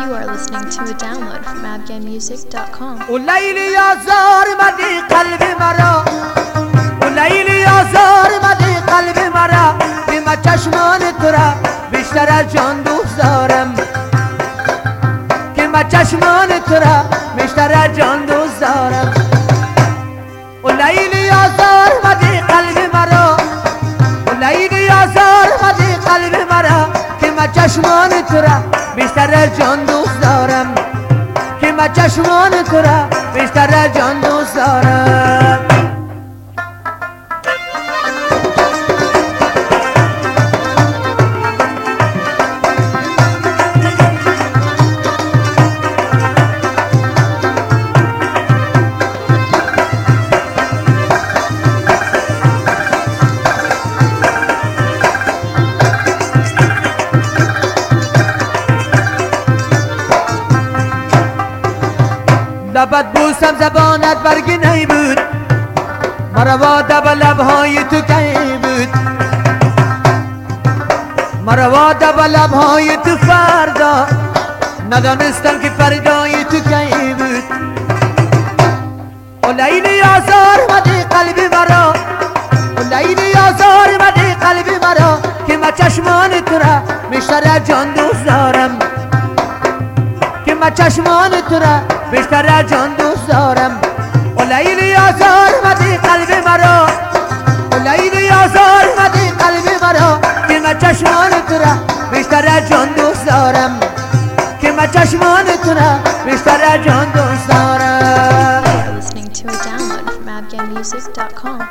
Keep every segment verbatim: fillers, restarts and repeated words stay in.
You are listening to a download from abgan music dot com. و لیلی آزار مدی قلب مرا، و لیلی آزار مدی قلب مرا، بی من چشمان تو را بیشتر از جان دوست دارم، که من چشمان تو را بیشتر از جان دوست دارم. و لیلی آزار مدی قلب مرا، و لیلی آزار مدی قلب مرا، که من چشمان تو را بیشتر از جان دوست دارم، که من چشمان تو را بیشتر از جان دوست دارم. لبت بوسم زبانت برگی نی بود، مرا واده به لبهای تو کی بود، مرا واده به لبهای تو فردا، ندانستم که فردای تو کی بود. و لیلی آزار مدی قلبی مرا، و لیلی آزار مدی قلبی مرا، که من چشمان تو را بیشتر از جان دوست دارم، که من چشمان تو را بیشتر از جان دوست دارم. و لیلی آزار مدی قلب مرا، و لیلی آزار مدی قلب مرا، که من چشمان تو را بیشتر از جان دوست دارم، که من چشمان تو را بیشتر از جان دوست دارم. You are listening to a download from abgan music dot com.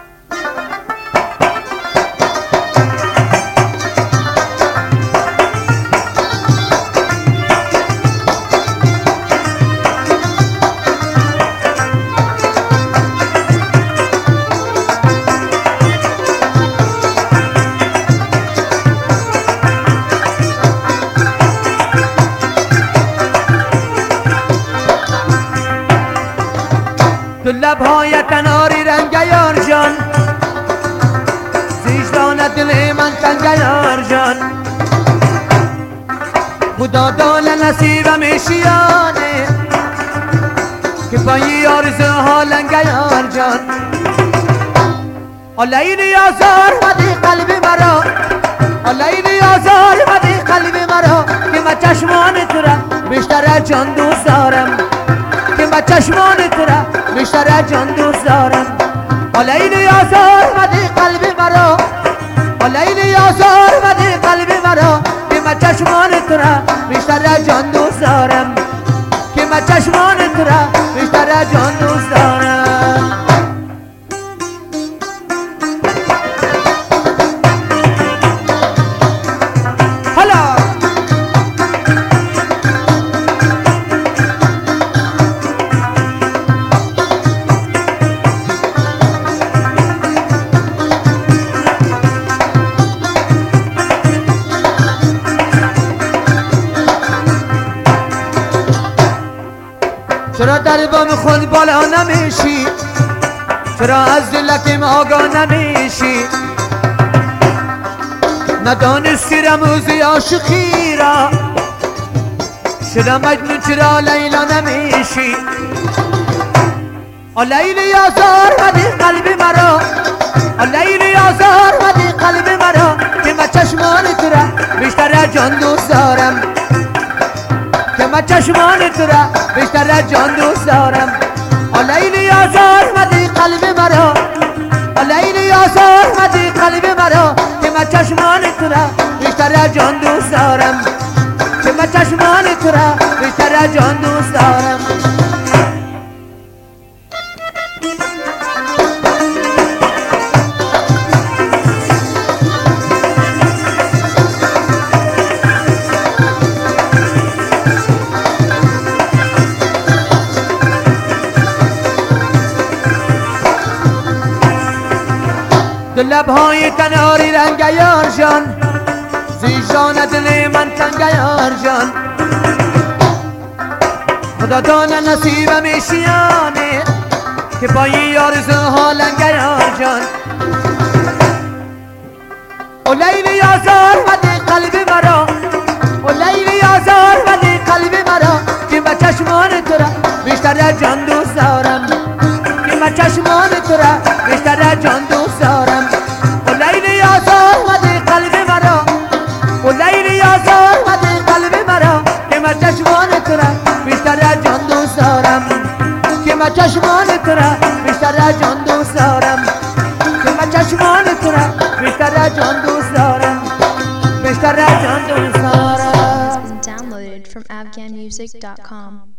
تو لبهای کناری رنگ یار جان، زیجدان دل من تنگ یار جان، خدا دال نصیبم شیانه، که پایی آرزوها لنگ یار جان. و لیلی آزار مدی قلب مرا، و لیلی آزار مدی قلب مرا، که من چشمان تو را بیشتر از جان دوست دارم، که من چشمان تو را بیشتر از جان دوست دارم. و لیلی آزار مدی قلب مرا، و لیلی آزار مدی قلب مرا، که من چشمان تو را بیشتر از جان دوست دارم، که من چشمان تو را بیشتر از جان دوست دارم. حالا چرا در بام خود بالا نمیشی، چرا از دلکم آگاه نمیشی، ندانستی رموزی عاشقی را، شدم مجنون چرا لیلا نمیشی. و لیلی آزار مدی قلب مرا، و لیلی آزار مدی قلب مرا، که من چشمان تو را بیشتر از جان دوست دارم، که من چشمان تو را بیشتر از جان دوست دارم. و لیلی آزار مدی قلب مرا، و لیلی آزار مدی قلب مرا، که من چشمان تو را بیشتر از جان دوست دارم، که من چشمان تو را بیشتر از جان دوست دارم. تو لبهای کناری رنگ یار جان، زیجان دل من تنگ یار جان، خدا دانه نصیبم شیانه، که پایی آرزوها لنگ یار جان. و لیلی آزار مدی قلب مرا، و لیلی آزار مدی قلب مرا، تو را بیشتر از جان دوست دارم که من چشمان تو را بیشتر از جان دوست دارم و لیلی آزار اومدی قلب مرا و لیلی آزار اومدی قلب مرا که من چشمان تو را بیشتر از جان دوست دارم که من چشمان تو را بیشتر از جان دوست دارم که من چشمان تو را بیشتر از جان دوست دارم بیشتر از جان دوست دارم. Downloaded from afghan music dot com.